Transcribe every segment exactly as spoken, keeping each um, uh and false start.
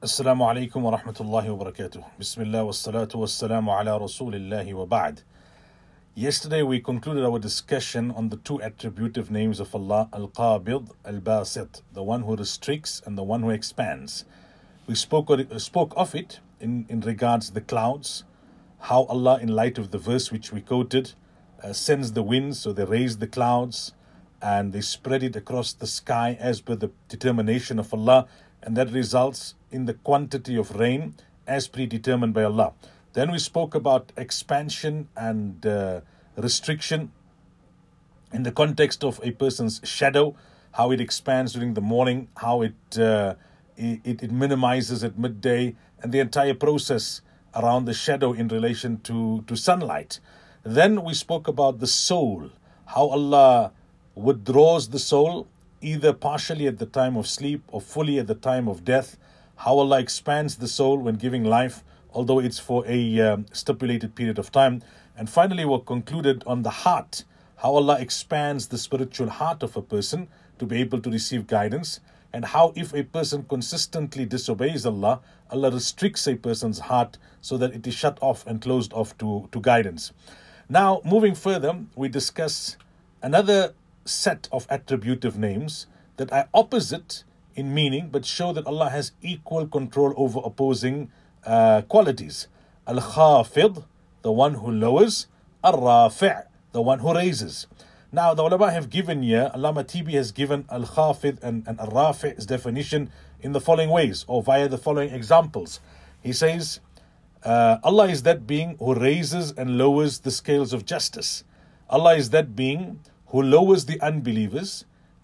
Assalamu alaikum wa rahmatullahi wa barakatuh. Bismillah wa salatu wa salamu ala rasulillahi wa ba'd. Yesterday we concluded our discussion on the two attributive names of Allah, Al-Qabid, Al-Basit, the one who restricts and the one who expands. We spoke, spoke of it in, in regards to the clouds, how Allah, in light of the verse which we quoted, uh, sends the winds, so they raise the clouds and they spread it across the sky as per the determination of Allah, and that results in the quantity of rain as predetermined by Allah. Then we spoke about expansion and uh, restriction in the context of a person's shadow, how it expands during the morning, how it, uh, it, it minimizes at midday, and the entire process around the shadow in relation to, to sunlight. Then we spoke about the soul, how Allah withdraws the soul either partially at the time of sleep or fully at the time of death, how Allah expands the soul when giving life, although it's for a um, stipulated period of time. And finally, we concluded on the heart, how Allah expands the spiritual heart of a person to be able to receive guidance, and how if a person consistently disobeys Allah, Allah restricts a person's heart so that it is shut off and closed off to, to guidance. Now, moving further, we discuss another set of attributive names that are opposite in meaning but show that Allah has equal control over opposing uh, qualities. Al-Khafid, the one who lowers. Al-Rafi', the one who raises. Now the ulama have given here, Allama Tibi has given Al-Khafid and, and Al-Rafi's definition in the following ways, or via the following examples. He says, uh, Allah is that being who raises and lowers the scales of justice. Allah is that being who lowers the unbelievers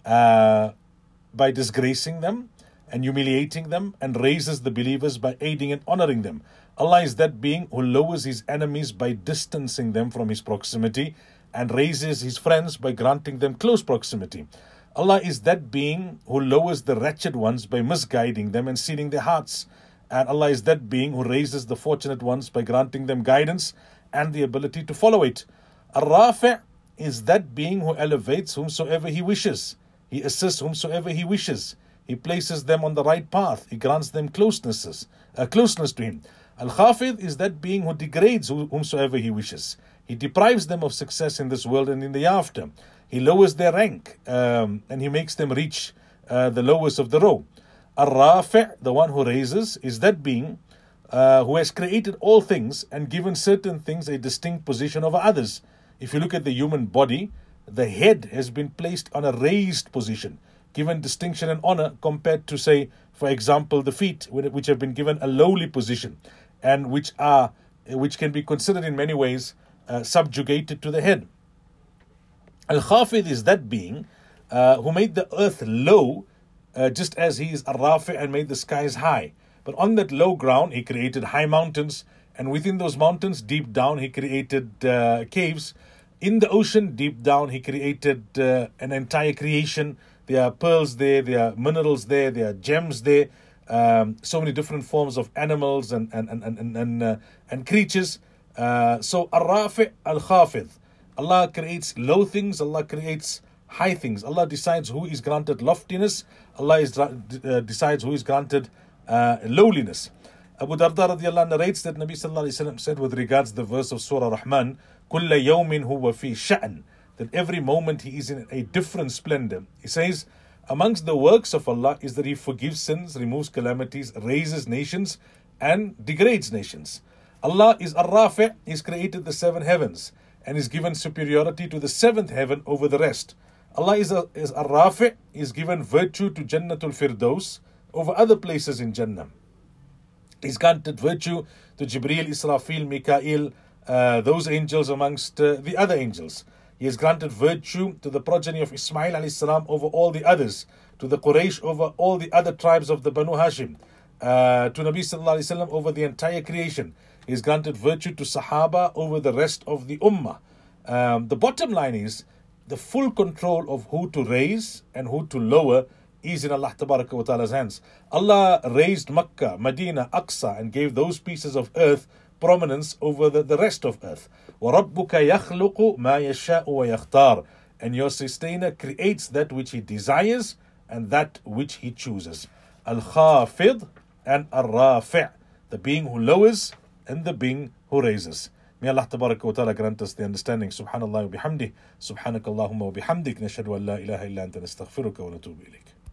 uh, by disgracing them and humiliating them, and raises the believers by aiding and honoring them. Allah is that being who lowers his enemies by distancing them from his proximity, and raises his friends by granting them close proximity. Allah is that being who lowers the wretched ones by misguiding them and sealing their hearts. And Allah is that being who raises the fortunate ones by granting them guidance and the ability to follow it. Ar-Rafi' is that being who elevates whomsoever he wishes. He assists whomsoever he wishes. He places them on the right path. He grants them closenesses, uh, closeness to him. Al-Khafid is that being who degrades whomsoever he wishes. He deprives them of success in this world and in the after. He lowers their rank um, and he makes them reach uh, the lowest of the row. Ar-Rafi', the one who raises, is that being uh, who has created all things and given certain things a distinct position over others. If you look at the human body, the head has been placed on a raised position, given distinction and honor, compared to, say, for example, the feet, which have been given a lowly position and which are, which can be considered in many ways uh, subjugated to the head. Al-Khafid is that being uh, who made the earth low, uh, just as he is Ar-Rafi' and made the skies high. But on that low ground, he created high mountains, and within those mountains, deep down, he created uh, caves. In the ocean, deep down, he created uh, an entire creation. There are pearls there, there are minerals there, there are gems there, um, so many different forms of animals and and and and and, uh, and creatures. Uh, so Ar-Rafi', Al-Khafid. Allah creates low things, Allah creates high things. Allah decides who is granted loftiness, Allah is, uh, decides who is granted uh, lowliness. Abu Darda radiallahu narrates that Nabi sallallahu alayhi wa sallam said with regards to the verse of Surah Rahman, كُلَّ يَوْمٍ هُوَ فِي شَأْنٍ, that every moment he is in a different splendor. He says, amongst the works of Allah is that he forgives sins, removes calamities, raises nations, and degrades nations. Allah is Ar-Rafi', he's created the seven heavens, and is given superiority to the seventh heaven over the rest. Allah is, a, is Ar-Rafi', is given virtue to Jannatul Firdaus over other places in Jannah. He's granted virtue to Jibreel, Israfil, Mikael, uh, those angels amongst uh, the other angels. He has granted virtue to the progeny of Ismail alayhi salam over all the others, to the Quraysh over all the other tribes of the Banu Hashim, uh, to Nabi sallallahu alayhi wa sallam over the entire creation. He has granted virtue to Sahaba over the rest of the Ummah. Um, the bottom line is, the full control of who to raise and who to lower is in Allah Tabaraka wa Ta'ala's hands. Allah raised Makkah, Medina, Aqsa, and gave those pieces of earth prominence over the, the rest of earth. وَرَبُّكَ يَخْلُقُ مَا يَشَاءُ وَيَخْتَارُ, and your sustainer creates that which he desires and that which he chooses. Al-Khafid, and Ar-Rafi', the being who lowers and the being who raises. May Allah tabaraka wa ta'ala grant us the understanding. Subhanallah wa bihamdih, subhanakallahumma wa bihamdik, nashhadu an la ilaha illa anta nastaghfiruka wa natubu ilayk.